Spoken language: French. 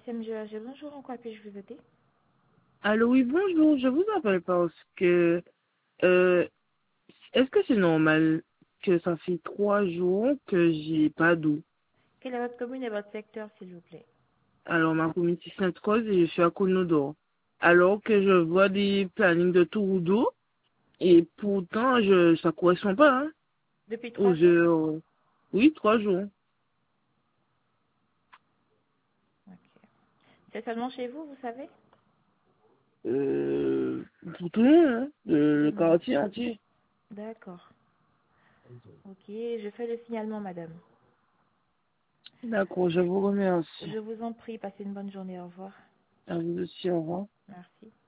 SMGAG, bonjour, en quoi puis-je vous aider? Allô, oui, bonjour, je vous appelle parce que, euh, est-ce que c'est normal que ça fait 3 jours que j'ai pas d'eau? Quelle est votre commune et votre secteur, s'il vous plaît? Alors, ma commune c'est Sainte-Rose et je suis à Conodore. Alors que je vois des plannings de tour d'eau et pourtant, ça correspond pas, hein, Depuis aux 3 jours? heures. Oui, 3 jours. Ok. C'est seulement chez vous, vous savez? Pour tout le monde, hein, le Hmm, quartier entier. d'accord. Ok, je fais le signalement, madame. D'accord, je vous remercie. Je vous en prie, passez une bonne journée, au revoir. À vous aussi, au revoir. Merci.